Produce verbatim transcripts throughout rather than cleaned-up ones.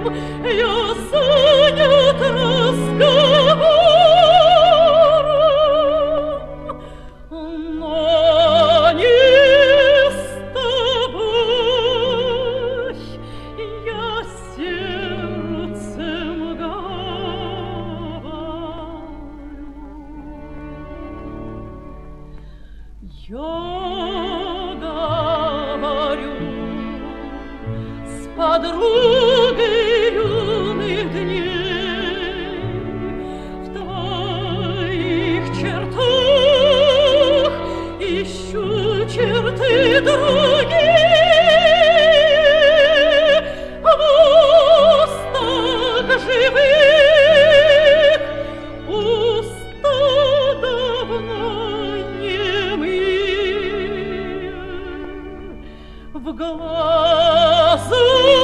яснет разговором, но не с тобой я сердцем говорю. Я говорю с подругой юных дней, в твоих чертах ищу черты другие, в устах живых, уста давно немые, в глазах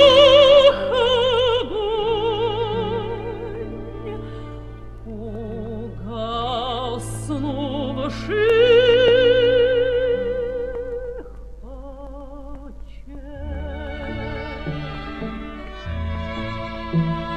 огонь, угаснувших очей.